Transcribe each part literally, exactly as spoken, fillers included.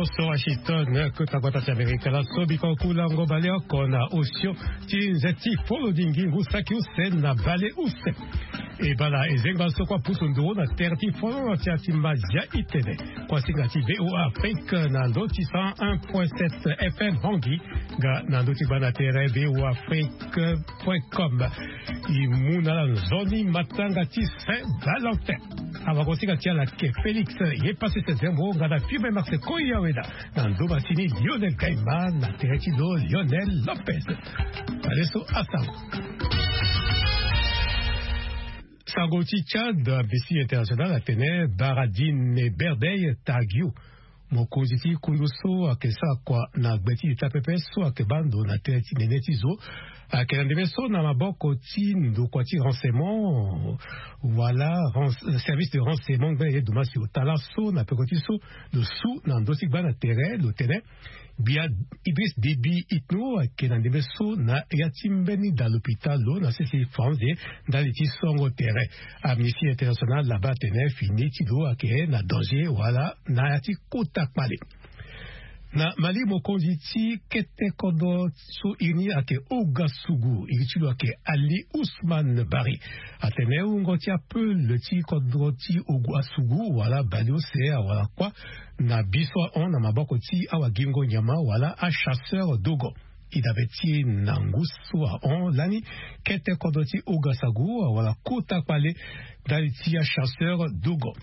so Washington kutagwata Amerika la sobika kula ngobaleo kona osio tinzeti folodingi usaki usen na bale use e bala ezenga sokwa pusundo na terti folo tia timbaja itene kwa singati V O A Afrique na ndoti cent un point sept F M hongi ga na ndoti bana tere V O A Afrique point com imuna la zoni matanga ti Saint Valentin avakosika tia la ke Félix ye passé cette zembo ngada fibe maxe koya weda na ndoba tini Lionel Gaiman na terti do Lionel Lopez aleso asango Sangoti Tchad, B C International, Atene, Baradine, Berdey, Tagio. Mokoziti Kunduso, Akesa, kwa na Gbeti Tapepe, so Akebando, na Tereti Nenetizo, Akelandemeso, na Maboko, Tindo, Kwati, renseignement, voilà, service de renseignement, Gbeye, Domasio, Talasso, na Pekotiso, le sou, na Ndosigba, na Tere, le Tene, Bia Idriss Déby Itno kenan debeso na yatimbeni dans l'hôpital lo na sisi France dans les tisongo terrain Amnesty International là-bas tene fini tido ake na danger wala na yati kotak mali na mali mokonditi kete kodo so ini ake Ogasugu irichilo ake Ali Ousmane Bari atene ungotia peu le ti kodo ti Ogasugu wala balio se wala kwa na biswa on na maboko ti awa gingo nyama wala a chasseur dogo idabeti na nguswa on lani kete kodo ti Ogasagu wala kota pale dali ti a chasseur dogo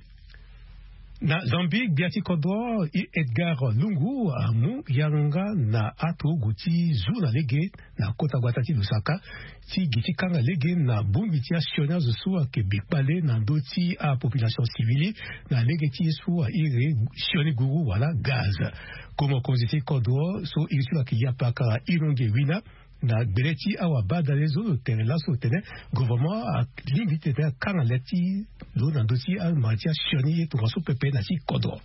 na Zambie biati kodro Edgar Lungu amu yanga na atu guti zuna lege na kota gwatati lusaka ti giti kanga lege na bumbi ti actionnaire su a ke bikpale na ndoti a population civile na lege ti su a ire sioni guru wala gaz como koziti kodro so irisu ki yapaka ironge wina na beleti awa bada lezo tere la so tere gouvernement a limité de kanga leti lo na ndoti a matia sioni to so pepe na ti kodro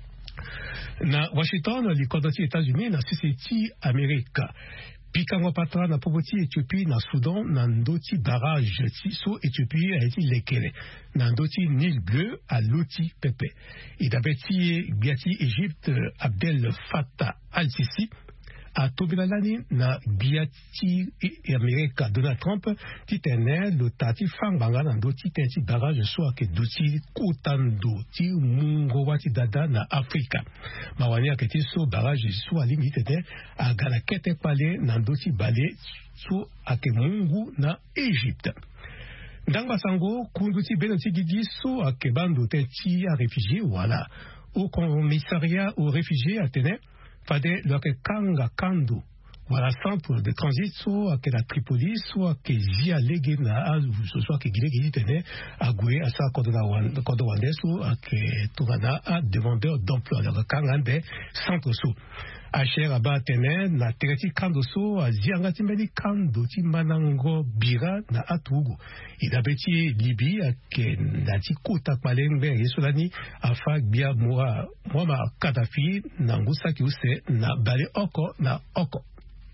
na Washington li kodoti États-Unis na siseti Amerika Pikango patra na popoti Éthiopie na Soudan na ndoti barrage ti so Éthiopie a été lekele na ndoti Nil Bleu a loti pepe idabeti biati Égypte Abdel Fattah al-Sisi a Tobilalani na biati Amerika Donald Trump titene lo tati fambanga na ndoti tenti barrage so ake duti kutando ti mungo wati dada na Afrika mawani aketi so barrage so alingi tete a gala kete pale na ndoti bale so ake mungu na Égypte ndanga sango kunduti benoti gidi so ake bando tenti a réfugié voilà au commissariat aux réfugiés à Ténè fade lo ke kanga kandu voilà centre de transit soit que la Tripoli soit que via lege na soit que gile gile tene agwe asa kodona wan kodowande soit que tugana a demandeur d'emploi le kanga de centre so acher aba tene na tereti kando so azianga timbeli kando timbanango bira na atugu idabeti libi ke na tikota kwalembe yesolani afa bia mura mwa Kadhafi na ngusa ki use na bale oko na oko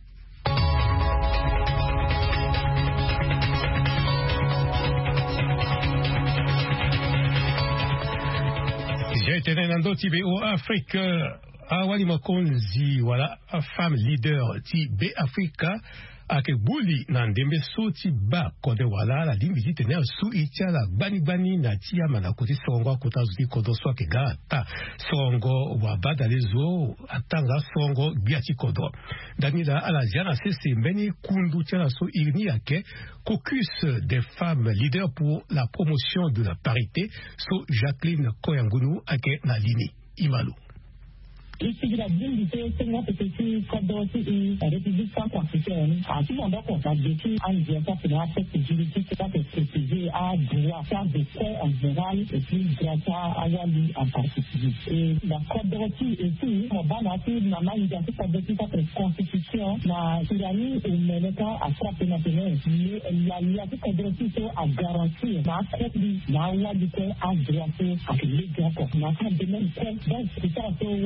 j'ai été dans d'autres V O A Afrique awali makonzi wala femme leader ti B Africa ake buli na ndembe so ti ba kode wala la limbi tene su itia la bani bani na tia mana koti songo kota zuki kodo so ake ga ta songo wa badalezo atanga songo biati kodo danila ala jana sese mbeni kundu tia so irni ake caucus des femmes leaders pour la promotion de la parité so Jacqueline Koyangunu ake na lini Imalu ici la ville de Senghor petit Kodoti et la République centrafricaine a tout le monde a vécu en disant que l'aspect juridique c'est pas précisé à droit faire des faits en général et puis grâce à Yali en particulier et la Kodoti et tout on va nature na maïda que Kodoti ça c'est constitution na Tirani et Meneka a frappé national mais la loi que Kodoti c'est à garantir na crédit na loi du à droit à les gars na pas de même donc c'est ça que on a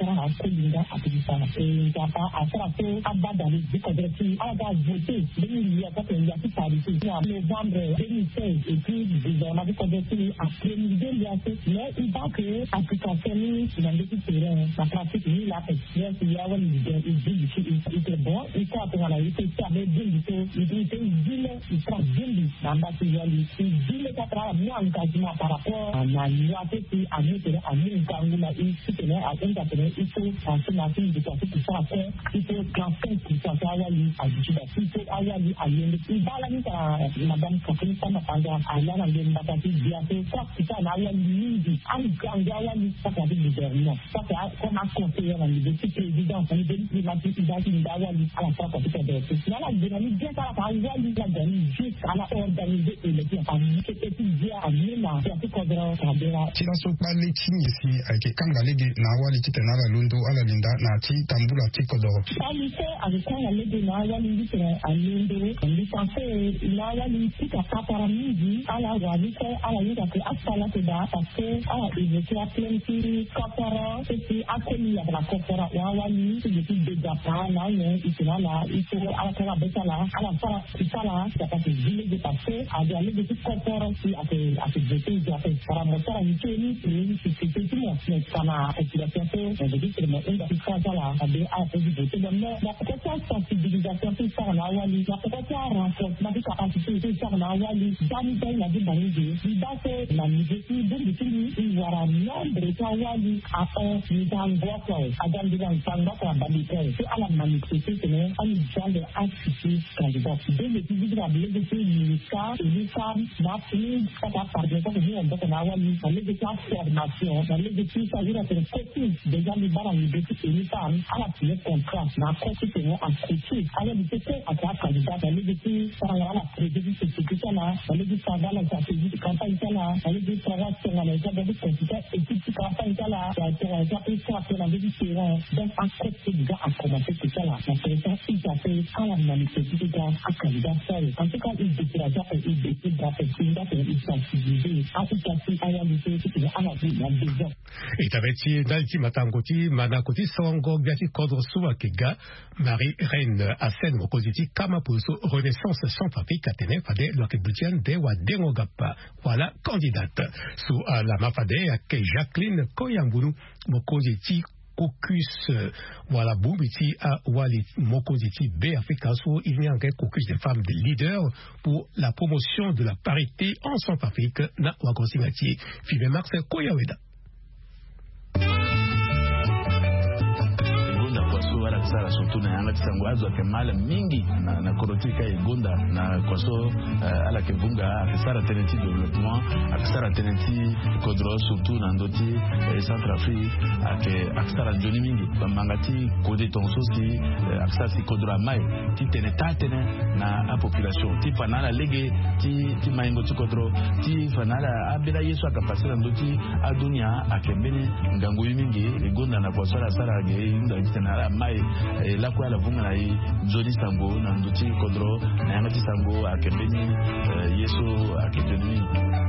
sera Kolinga à Pisa. Et Japa a fait un bas dans les décodretis, a voté, il y a pas qu'il y a tout ça ici. En novembre deux mille seize, et puis, ils ont décodretis à prémiser il y a fait, mais il va que application dans les terrains, la pratique, il a fait, il y a il dit, il était bon, il faut attendre, il faut savoir bien, il faut, il dit, il dit, il prend bien, dans la il dit, le quatre moi, engagement par rapport à la loi, qui a mis à nous, quand nous l'a eu, qui tenait à un gâteau, il faut penser la fille de passer pour ça à faire, il faut trente-cinq pour cent à Wali, à Duchida, il faut à Wali, à Yende, il va la mise à Madame Catherine Samapanga, à Yana Mbakati, bientôt, ça, c'est ça, à Wali, Lindi, à Wali, ça, c'est avec le gouvernement. Ça, c'est comme un conseiller dans le président, dans le climatique, il va dire à Wali, à la fois, pour tout à l'heure. Là, la dynamique, bien ça, à Wali, la dynamique, juste à la organiser et le dire, à étudier, à Mina, c'est un peu comme un Tira so pale chini si ake kanga lege na wali tena la lundo ala linda na ti tambula tiko do. Pali se avec la lege na wali tena alundo ndi pensé la wali tika kapara midi ala wali se ala yuka ke asala te da parce que ala évoqué à plein de kapara et puis akeli ya la kapara ya wali c'est depuis déjà pas là mais il se là il faut ala kala beta là ala fara sala ça pas de ville de passer à aller de tout kapara qui a fait a fait des choses a fait para mostrar a Ni ni c'est moi mais ça m'a population c'est de dire que moi on doit faire ça là avec à positivité donc la peut-être sensibilisation tout ça là wali la peut-être renforcement de capacité tout ça là wali dans dans la vie banalisée il va faire la nécessité de tout il y aura nombre de wali après il va voir quoi adam dit dans ça va pour baliser c'est à la manifester c'est un genre de activité candidat de l'étude de la blessure du cas et du femme n'a plus ça par exemple on doit na wali de formation, dans les études, ça veut dire que les déjà les barres, les études et les femmes, à la première contrat, la constitution en structure, à la décision, à la candidat, dans les études, ça va à la présidence de sécurité là, dans les études, ça va à la stratégie de campagne là, dans les études, ça va à la dans les constitutions, et puis de campagne là, ça va à la préparation dans les différents, donc en fait, c'est déjà à commencer tout ça là, la présidence, il a fait à la manifestation à candidat seul. En tout cas, il décide à faire, il décide à faire, il décide à faire, il sensibiliser, à tout à fait, à la Itabeti dalti matangoti manakoti songo gati kodrosu akega Marie Reine Asen mokoziti kama puso Renaissance Centrafrique atene fade lokebutian de wa dengogapa voilà candidate sous la mafade ak Jacqueline Koyambunu mokoziti caucus voilà boubiti à Wali Mokoziti B Africa so il y a un caucus des femmes des leaders pour la promotion de la parité en Centrafrique na Wakosingati Fibe Max Koyaweda sara surtout na yanga tsangazo ke mala mingi na na korotika igonda na kwaso uh, ala ke bunga akisara teneti development akisara teneti kodro surtout na ndoti eh, Centrafrique ake akisara joni mingi bamangati kode tonso si uh, akisara si kodro mai ti teneta tene na a population ti fanala lege ti ti maingo ti kodro ti fanala abela yesu akapasira ndoti adunia akembeni ngangu mingi igonda na kwaso la sara ge inda tena mai e la kwa la vunga na i Johnny Sango na nduti kodro na yanga Sango akembeni uh, yesu akembeni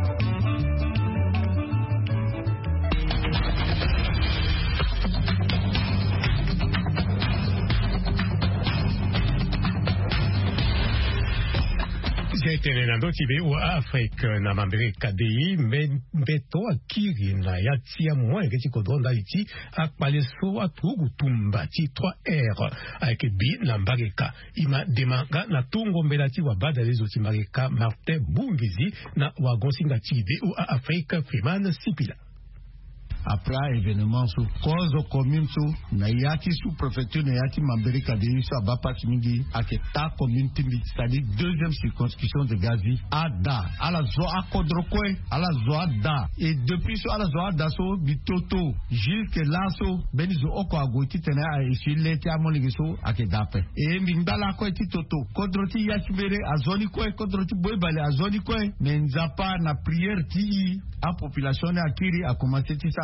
Tenenando tibe ou Afrique na mambere kadei mbeto akiri na yatia moins que tikodon d'Haïti ak paleso atugu tumba ti trois R avec bi na mbareka ima demanga na tungo mbelati wa bada les oti mbareka Martin Bungizi na wagonsinga tibe ou Afrique Freeman Sipila. Après événement sous cause commune sous na yaki sous préfecture na yaki mamberika de yusa bapa mingi aketa commune timbi c'est-à-dire deuxième circonscription de Gazi ada ala zo akodrokwe ala zo ada et depuis so ala zo ada so bitoto jusque là so benizo oko agoti tena a ici leti amoni so akedape et mbala ko ti toto kodroti yakibere azoni ko kodroti boybale azoni ko menzapa na prière ti a population na akiri a commencé ti sara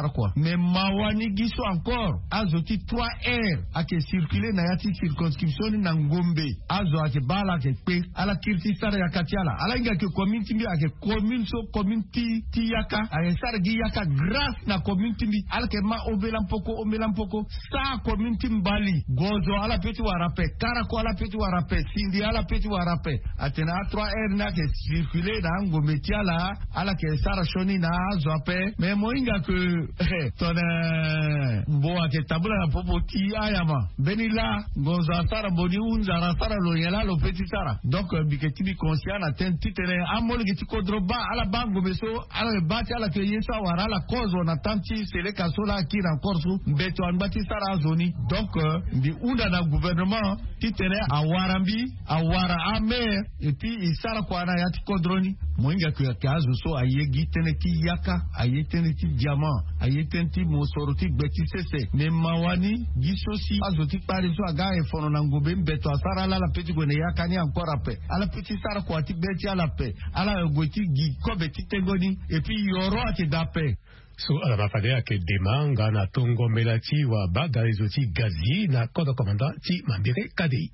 sara quoi. Mais mawani giso encore azoti trois heures ake circuler na yati circonscription na Ngombe azo ake bala ake pe ala kirti sara ya katiala ala inga ke community bi ake commune so community ti yaka ake sara gi yaka grâce na community bi ala ke ma obelam poko omelam poko sa community mbali gozo ala peti warape karako ala peti warape sindi ala peti warape atena trois heures na ke circuler na Ngombe tiala ala ke sara shoni na azo ape mais moinga que ton bo ake tabula na popo ti ayama benila gozo sara boni unza sara lo yela lo peti sara donc biketi bi conscient na ten titene amol giti kodroba ala bango beso ala bati ala ke yesa wara la cause on attenti c'est le kasola qui na korsu beto an bati sara zoni donc di unda na gouvernement titene awarambi awara amer et puis isara kwa na yati kodroni moinga que kazo so ayegi tene ki yaka ayetene ti diamant ayetene ti mosoroti beti sese ne mawani gisosi azoti pare so aga e fono na ngobe beto asara la la peti gone yaka ni encore ape ala peti sara kwa ti beti ala pe ala goti gi ko beti tengoni et puis yoro ati dape so ala mafade ake demanga na tongo melati wa baga ezoti gazi na kodo komanda ti mambire kadei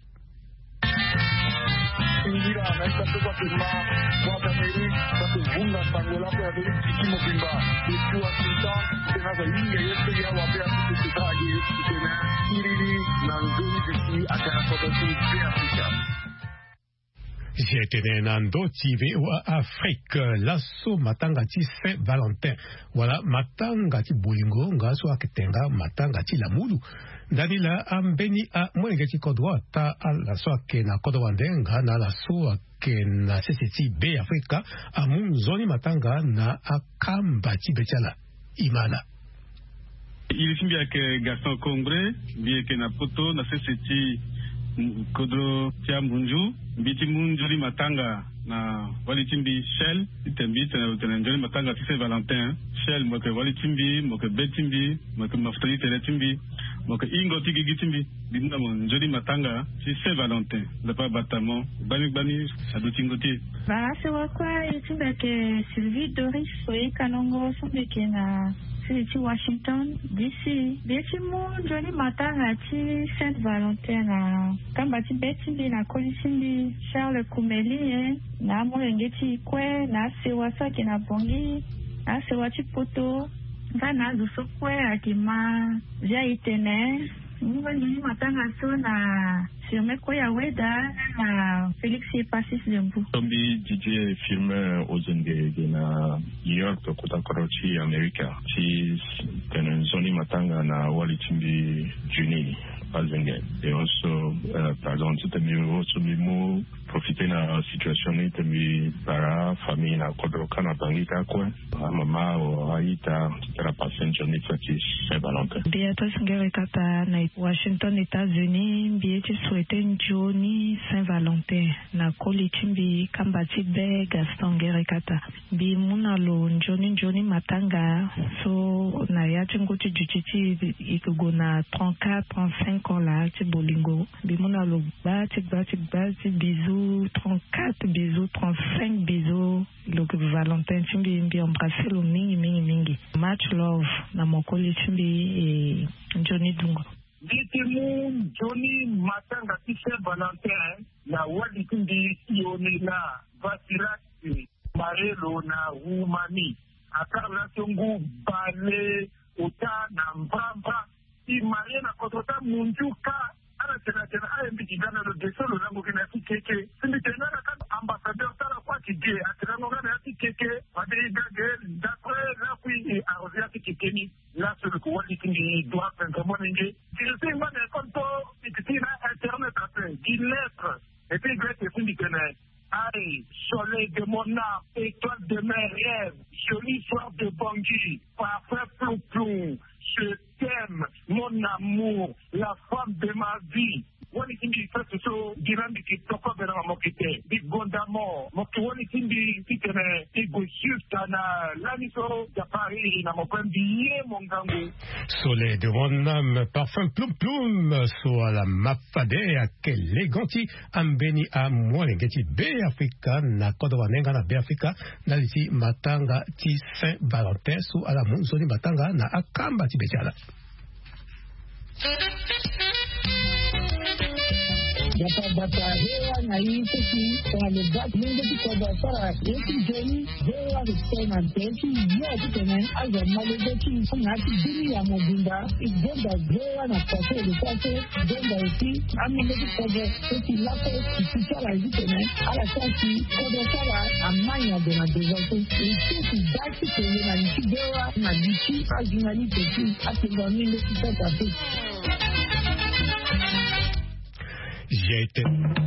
Ingira na esta kwa kima kwa kameri kwa kuvunga pangola kwa vile kimo kimba ikiwa sita tena za linga yetu ya wapea kututaji tena irili na ngui deki akana kwa kutu ya Afrika. J'étais nando T V ou Afrique lasso matanga ti Saint Valentin wala matanga ti bolingo ngaso aketenga matanga ti lamulu Danila ambeni a mwengeti kodwa ta ala so ke na kodwandenga na la so ke na C C T B Afrika amun zoni matanga na akamba ti betala imana. Il simbi avec Gaston Congré, bien que na poto na C C T Kodro tia munju biti munjuri matanga na walitimbi Shell itembi tena njuri matanga ti Saint Valentin Shell moke walitimbi moke betimbi moke maftali teletimbi moke ingo tigi gitimbi binda mo njuri matanga ti Saint Valentin le pa batamo bani bani adutingoti ba se wakwa itimba ke Sylvie Doris soye kanongo sombe ke na ci Washington D C beti mu njoni matanga ti Saint Valentin na kamba ti beti bi na kolisimbi Charles Kumeli eh na mwengeti kwe na sewa saki na bongi na sewa ti poto nga na zuso kwe akima via itene njoni matanga so na firme kwe ya weda na Felix Pasis Lembu Tombi D J firme ozenge na New York kota korochi Amerika ci tenen zoni matanga na walitimbi juni azenge et also uh, par exemple c'était mieux aussi mieux profiter na situation ite mi para famille na kodro kana bangika kwa mama o aita tera passenger ni fati Saint Valentin Beatrice Ngerekata na Washington États-Unis bieti souhaiter njoni Saint Valentin na kolitimbi kambati be Gaston Ngerekata bi munalo njoni njoni matanga so na yati ngoti juchichi ikugo na trente-quatre trente-cinq ans la ti bolingo bi munalo ba ti ba ti ba ti bisous trente-quatre bisous trente-cinq bisous le Valentin timbi mbi embrasser lo mingi mingi mingi much love na mokoli timbi e Johnny Dungo Ditimu Johnny matanga ti Saint Valentin na wadi timbi yoni na vasirati marelo na umani akara songu bale uta na mbamba ti marena kotota munjuka ana tena tena aye mbiki gana lo desolo nango kena ti keke simbi tena na kan ambassadeur tala kwa ti ge atenango gana ti keke madri gage dakwe na kui arozia ti keke ni la sur ko wali kingi doa penga moninge ti se ngane konto ikitina internet ape di lettre et puis grete simbi tena aïe, soleil de mon âme, étoile de mes rêves, jolie soir de Bangui, parfait plou-plou, je t'aime, mon amour, la femme de ma vie. Wani kingi fatu so girandi ki toko bena mamokite, di gondamo, mokiwoni timbi kitene igushifta na laniso ya Paris na mokwembi ye mongangu. Soleil de mon âme, parfum plum plum, so la mafade a keleganti ambeni a mwalengeti be Afrika na kodwa nenga na be Afrika na liti matanga ti Saint Valentin so ala munzoni matanga na akamba ti bejala. Data data hewa na hii kiki kwa lebat mungu tiko dosara yeki jeni hewa rikona teki yote tene aza malebeki ngati dini ya mobimba igenda hewa na pase lukase genda uti amileki kodo teki lako ikichara hizi tene ala kasi kodo sara amanya dena dezote ikiki daki tene na niki hewa na niki ajinali teki atinga mingo tiko tape. J'ai été...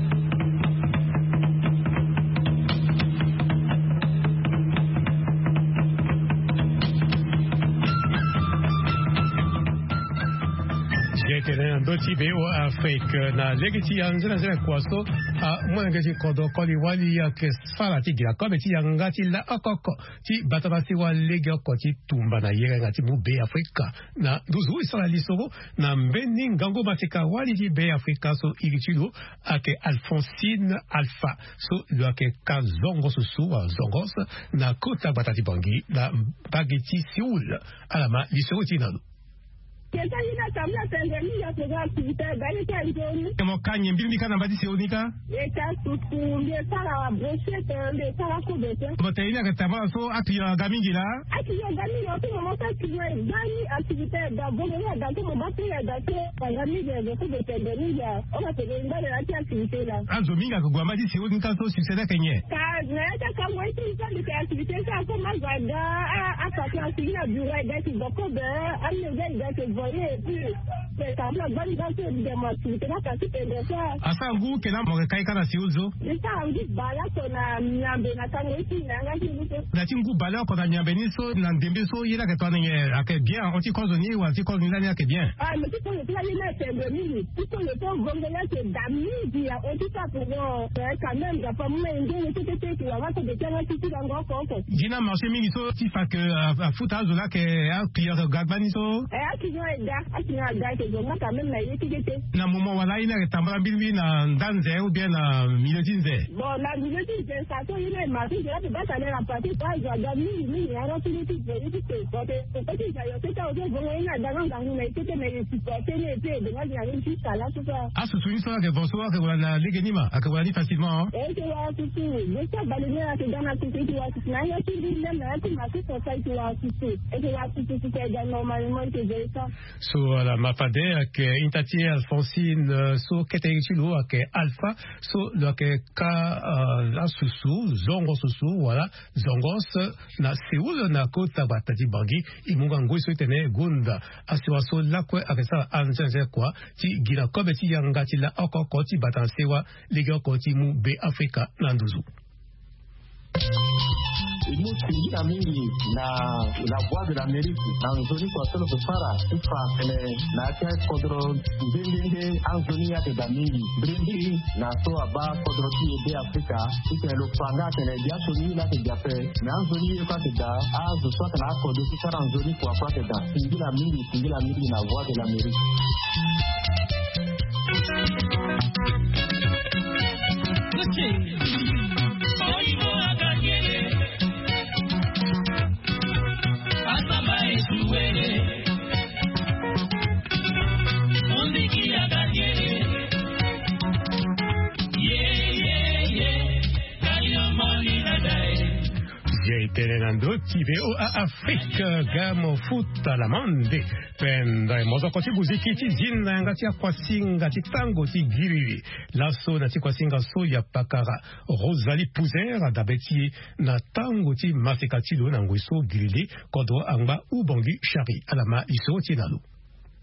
Doti beo Afrique na legiti anzela zela kwaso a mwanangezi kodo koli wali ya kesfala ti gira kobe ti yangati la okoko ti batabasi wa lega koti tumba na yega ngati mu be Afrika na duzu isala lisogo na mbeni ngango matika wali ti be Afrika so irichido ake Alphonsine Alpha so lo ake ka zongo susu wa zongos na kota batati bangi na bageti Seoul alama lisogo ti nalo. Kesa ina tamla tengeni ya kuga activité bali ta njoni. Kemo kanye mbili kana mbadi seonika? Eta susu nde sala brochette nde sala kubete. Bote ina katama so atiya gamingi la? Atiya gamingi otu mo mota kiwe gani activité da bono ya da to mo mata ya da to gamingi ya ko de tengeni ya. Ona tengeni ngale ati activité la. Anzo minga ko gwamadi seonika so succès kenye. Ka na ta ka mo iti sa de activité ka ko mazada a ta ka sina bureau da ti boko be ane ga da asa ngu kena mo kai kana siuzo ita ngi bala ko na nyambe na tango iti na ngati ngi na tingu bala ko na nyambe ni so na ndembe so yira ka twana nye ake bien anti kozoni ou anti kozoni ni ake bien ah mais tu peux la ni tembe ni tu peux le temps gongola ke damidi ya oti ta ko quand même da pas moi ngene te te te wa ko de tena ti ti ngo ko ko gina marché mingi so ti fa que a futa zo la ke a client gagbani so eh ati da ati na da ke zo maka même na yiti gete na momo wala ina tambara bilbi na ndanze ou bien na milotinze bon la milotinze ça to ina ma ti je la ba na parti pa zo da mi mi ya ro ti ti je ti te ko te ko ti ja yo te ta o zo ngo ina da nga ngu na ti te me ti ko te ne te de nga ya ni ti sala to ça ah ce souvenir ça que bonsoir que voilà les genima que voilà facilement eh que wa ti ti je ça baliner à te dans ti ti wa ti na ya ti ni na ti ma ti ko sai ti wa ti ti et que wa ti ti ti ga normalement que je ça so la mapade ke intati Alphonsine so kete ichilo ke Alpha so lo ke ka la susu zongo susu wala zongos na Seoul na kota batati bangi imunga ngoi so tene gunda asiwa so lakwe akesa anjenje kwa ti gira kobe ti yanga ti la okoko ti batansewa liga ko ti mu be Afrika na nduzu Nous kuingia mingi na la voix de l'Amérique en zone kwa solo kufara ufa kene na kia kodro mbingi en zone ya ke mingi mbingi na so aba kodro ki ede Afrika ike lo panga kene dia soni la ke jape na en zone ya kwa ke da a zo so kana kodro ki sara en zone kwa kwa ke da kuingia mingi kuingia mingi na voix de l'Amérique. Tenendo Tibeo a Afrika gamo futa la mande penda mozo koti muziki tizina ngati ya kwasinga titango tigiri la so na ti kwasinga so ya pakara Rosalie Pouzer dabeti na tango ti masika tilo na ngwiso gilili kodo anga ubongi shari alama iso tinalo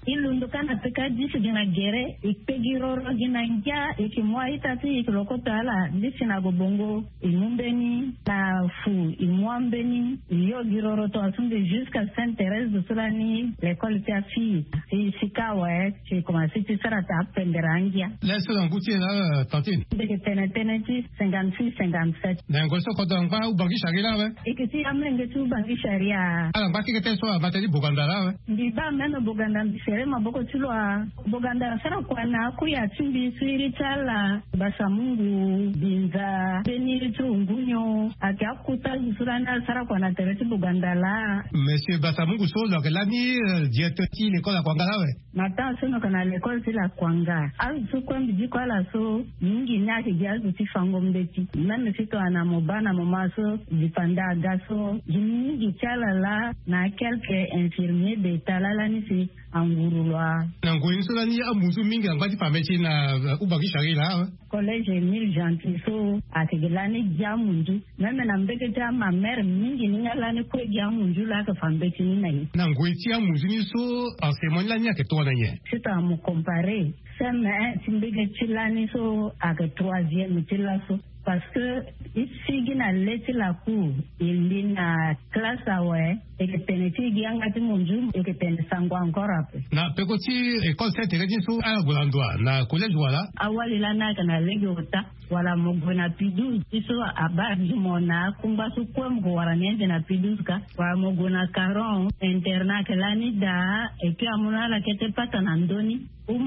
ilundo kana peka disi gina gere ipegiroro gina nja ikimwa itati ikilokotala disi na gobongo imumbeni na fu imwambeni iyo giroro to asunde jusqu'à Sainte-Thérèse de Solani l'école tia fi si sikawa ci commencé ci sarata penderangia laisse l'angoutie là tantine de tene tene ci cinquante-six cinquante-sept na ngoso ko don ba ubangi sharia we ikiti amenge tu bangi sharia ala mbaki ke so abateli buganda la we ndi ba meno buganda bisere maboko tulwa buganda sara kwa na kuya timbi swiri tala basa Mungu binza beniri tu ngunyo akakuta surana sara kwa na tereti buganda la monsieur Basamungu so lo que la ni dieteti l'école kwanga la we mata sono kana l'école c'est la kwanga al su kwa mbiji kwa la so nyingi nyake jazu tifango mbeti meme sito ana mobana momaso dipanda gaso nyingi chala la na quelques infirmiers de talala ni si angurulwa na ngoyin so la ni amuzu mingi ngati pamechi na ubangi sharia la collège Emile Gentil so atigilani jamundu meme na mbeke ta ma mère mingi ningala ni ko jamundu la ka fambeti ni nai na ngoiti amuzu ni so enseignement la ni ke to na nye c'est à me comparer ça mais timbege chilani so aka troisième chilaso parce que ici gina leti la cour il na classe awe et que peneti gianga ti munju et que pen sangwa encore après na pekoti école Sainte-Thérèse so ala golandwa na collège wala awali la na kana legi ota wala mogona pidu iso abadi mona kumba su kwemgo wala nende na piduska wa mogona caron internat kelani da et puis amuna la kete pata na ndoni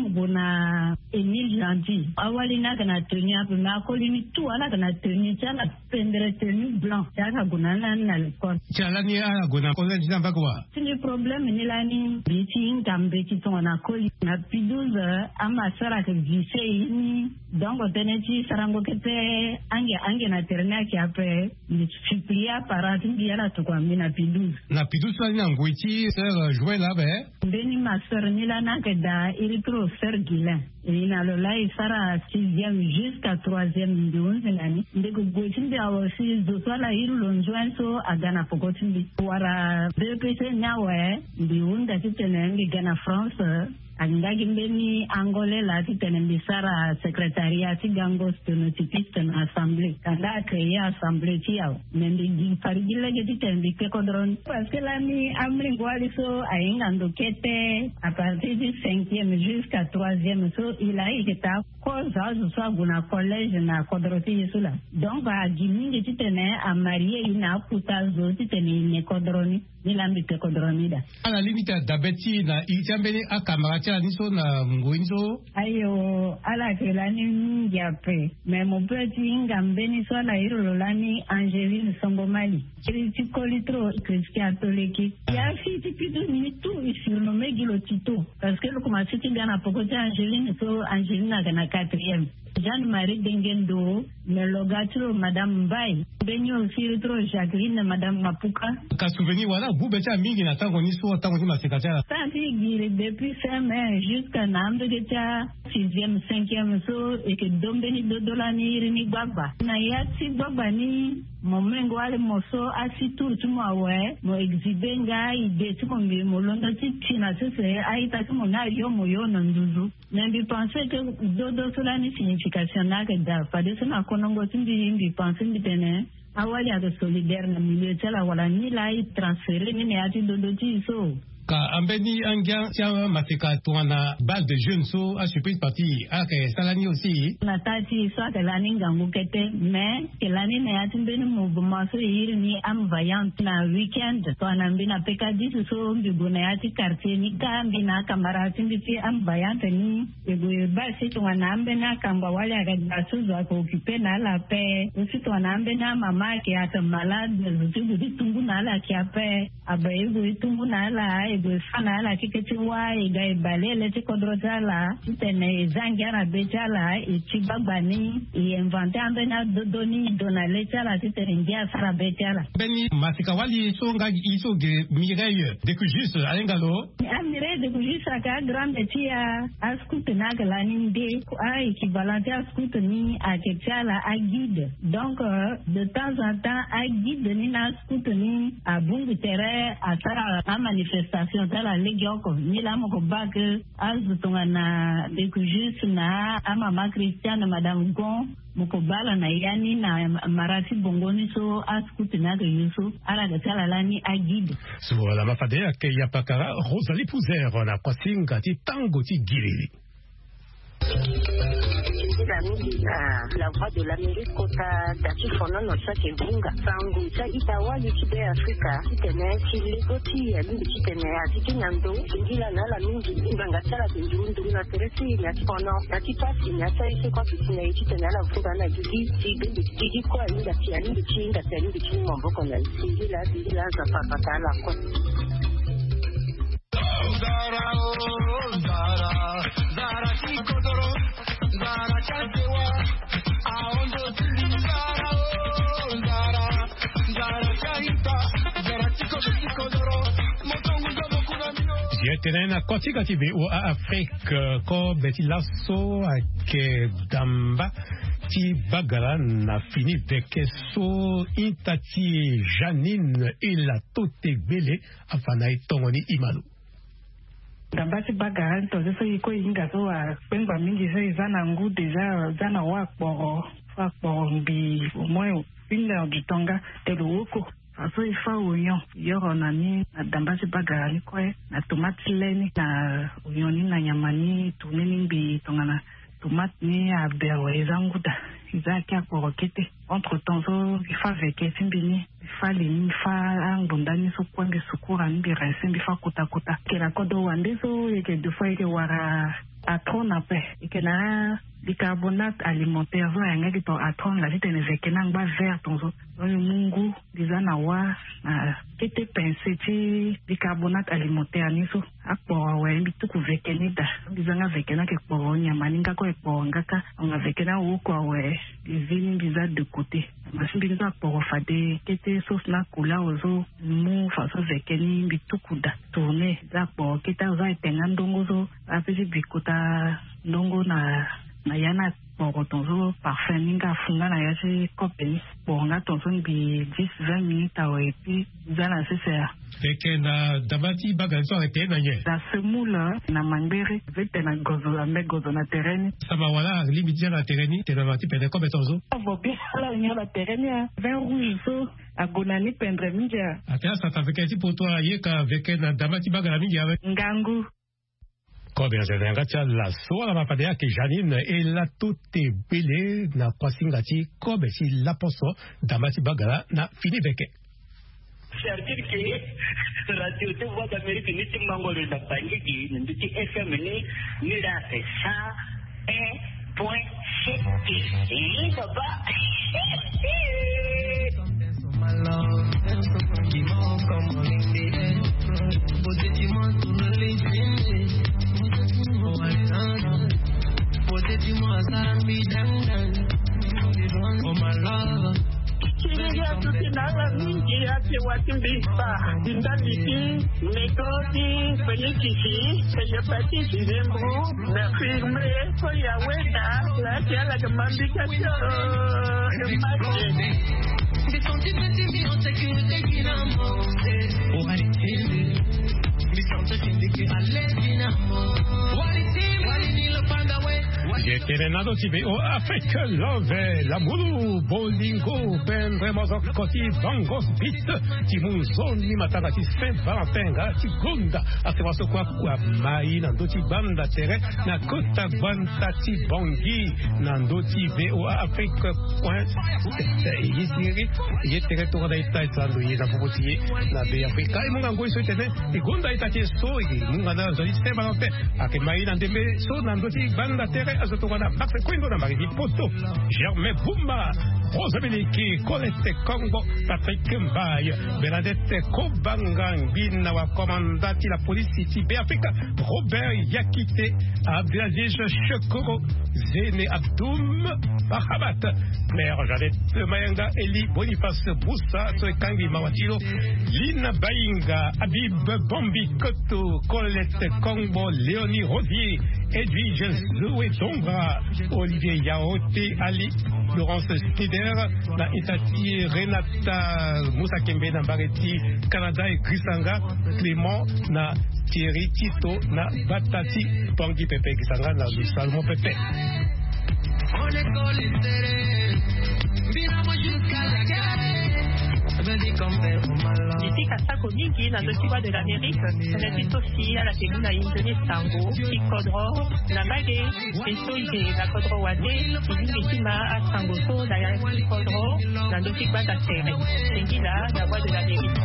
umugona Emile Gentil awali na kana tenu apu na kolini tu ala kana tenu chala pendre tenu blanc chala gunana na l'école chala ni ala gona collège namba kwa le problème ni lani biti ngambe ti tona koli na piduza ama sara ke vise ni donc teneti sarango kete ange ange na terna ki ape ni suplia parati biara to kwa mina piduza na piduza ni ngwiti sœur jouer là be beni ma sœur ni lana ke da il trop sœur Guilain il a le là sara sixième jusqu'à troisième ndonze nani ndego gochinde awo si do sala iru lonjoan so agana pokotindi wara B P C nyawe ndiunda titene ngi gana France angagi mbeni angole la titene bisara secrétariat gango sténotypiste na assemblée kanda créer assemblée tiao mendi di parigile ge titene bi ke kodron parce que la mi amri gwali so ainga ndokete à partir du cinquième jusqu'à troisième so il a été ko zazu so guna collège na kodroti sula donc a giminge titene a marié ina puta zo titene ne kodroni nilambi ke kodroni da ala limite dabeti na itambeni akamara ni so na ngwinzo ayo ala ke lani yape mais mon petit ngambeni so la hiro lani Angeline Songomali ti kolitro catholique ya fiti pidu ni tout sur no megilo tito parce que le commencé ti gana poko ti Angeline so Angeline na quatrième Jeanne-Marie Dengendo Melogatro Madame Mbaye Benyo Filtro Jacqueline Madame Mapuka ka souvenir wala bubeta mingi na tango ni so tango ni masekata tanti gire depuis fin mai jusqu'à nambe de ta sixième cinquième so et que dombeni dodolani ni gbagba na yati gbagba ni momengo wale moso asitu tumo we mo exhibe nga ide tumo mi mo londa ti tina se aita tumo na yo mo yo na nduzu na bi penser que dodo solani signification na que da pa de na konongo tindi bi penser ndi tene awali ya solidaire na milieu tala wala ni la i transférer ni ati dodo ti so ka ambeni angia tia masika tuana base de jeunes so a surprise parti ake salani aussi na tati so ake lani ngangu kete mais ke lani na ati mbeni mouvement so yiri ni am vaillant na weekend to anambina peka disu so mbiguna ati quartier ni kambi na kamarati mbiti am vaillant ni ego basi to anambena kamba wale akagasu zo ko occupé na la paix aussi to anambena mama ke ata malade zutu ditungu na la ki ape abaego itungu na la fana la tiketi wa iga balele ti kodrota la tene zangira betala e tibagbani e inventer ambena dodoni donale tala tene ndia sara betala beni masika wali so nga iso de Mireille de Kujus alengalo amire de Kujus aka grande tia ascoute na galani de a équivalent ascoute ni a ketala a guide donc de temps en temps a guide ni na ascoute ni a bungu terrain a sara a manifestation national la legioko ni la moko bag azutonga na de kujus na ama ma Christiane madame Gon moko bala na yani na marati bongoni so askutina de yuso ala de talalani agide so la mafade ke ya pakara Rosalie Pouzer na kwasinga ti tango ti gilili la la voix de l'Amérique kota dati fono no sa ke bunga sangu sa itawa li tibe Afrika tene ti legoti ya li tene ya ti nyando ngila na la mingi nganga tsala ndundu na teresi na fono dati pasi na sa ise kwa tisina ti tene la fuga na gidi ti gidi ti kwa inga ti ani ti inga ti ani ti mambo kona ngila ngila za papa la kwa Zara Zara Zara ti kodoro Zara chatewa aondo Zara Zara Zara chaita Zara tiko tiko doro motongu dobo kunamino Jetenena kotika tibe o Afrique ko beti lasso ke damba ti bagala na fini veke so intati Janine ila tote bele afana itongoni imalu Dambasi baga ntoze so iko inga so a pengwa mingi so izana ngu deja zana wakporo wakporo mbi umoyo pinda ojitonga teluoko aso ifa oyon yoro na ni na dambasi baga ni kwe na tomati leni na oyoni na nyamani tuneni mbi tongana tomate ni abewe izanguda izaki akorokete entre temps so ifa veke simbini ifa lini ifa angundani so kwenge sukura mbi rese mbi fa kuta kuta kera kodo wande so yeke dufo yeke wara atrona pe yeke na bicarbonate alimentaire zo yanga ki to atron la tene veke na ngba vert tonzo oyo mungu dizana wa na kete pense ti bicarbonate alimentaire ni so akpora we mbi tuku veke ni da dizanga veke na ke kporo nyama ninga ko ekporo ngaka nga veke na wo ko we dizini biza de côté masimbi nza akporo fade kete sauce na kula ozo mu faso veke ni mbi tuku da tourner za akporo keta za etenga ndongo zo apesi bikota ndongo na na yana poro tonzo parfum ninga funga na yashi kopeni bonga tonzo bi dix vingt minutes awe epi zana sesea Feke na dabati baganzo ete na nye da semula na mangere vete na gozo ambe gozo na tereni sama wala limiti na tereni te na mati pende kobe tonzo bobi ala nya na tereni vin rouge so agonani pendre minja ata sa ta veke ti poto ayeka veke na dabati bagala mingi ave ngangu Kobe azenga cha la soa la padea ke Janine et la toute belle na kwasingati kobe si la poso damati bagala na fini veke Certain que radio te voix d'Amérique ni ti mangolo da bangi ki ndi ti F M ni ni da te sa un point sept et baba my love qui m'ont comme l'idée positivement tout le living oh I positivement ça me down oh my love Kiringia tutinala mingi ati watimbisa Indaliti, negoti, penyekisi Penyepati zirembu Nafirme, soya weda Lati ala kemandikasyo Imagine Des sentiments d'aimer en sécurité qui n'a monté Oh, allez, Des sentiments qui allait dynamo Oh, allez, allez, le panda way Yeterenado tibe o Africa love la mulu bolingo pendremos koti bangos bit timun zoni matanga ti Saint Valentin ga ti gonda asewaso kwa kwa mai na ndoti banda tere na kota banda ti bongi na ndoti be o Africa point yisiri yetere to da ita tsando yina popoti na be Africa e munga ngoi so tene e gonda ita ti so e munga na zoni Saint Valentin ake mai na ndembe so na ndoti banda tere Tokana Max Kwindo na Marie Poto Germain Boumba Rose Beliki Colette Congo Patrick Mbaye Bernadette Kobangang Bina wa commandati la police Tibé Africa Robert Yakite Abdelaziz Chekoro Zene Abdoum Bahabat Claire Jeannette Mayenga Eli Boniface Boussa Toekangi Mawatilo Lina Bainga Habib Bombi Koto Colette Congo Léonie Rosier Edwige Zoé Tonga Olivier Yaote Ali Laurence Schneider na Itati Renata Moussa Kembe na Bareti Canada et Grisanga Clément na Thierry Tito na Batati Pangui Pepe Grisanga na Salomon Pepe. D'ici Kasako Mingi, na Dotiwa de l'Amérique, on assiste aussi à la Tébou na Indone Sango, Kikodro, na Magé, Peso Ide, na Kodro Wade, Idimekima à Sangoso, na Kikodro, na Dotiwa da Tere, Sengila, la Voix de l'Amérique.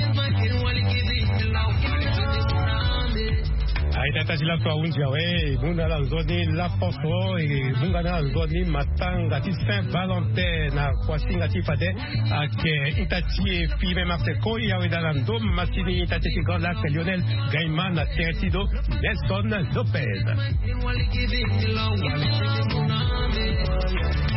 Aitata jila kwa unja we muna la zoni la poso e munga na zoni matanga ti Saint Valentin na kwa singa ti fade ake itati fime marse ko ya we dalando masini itati ti gola ke Lionel Gaiman na Tertido Nelson Lopez.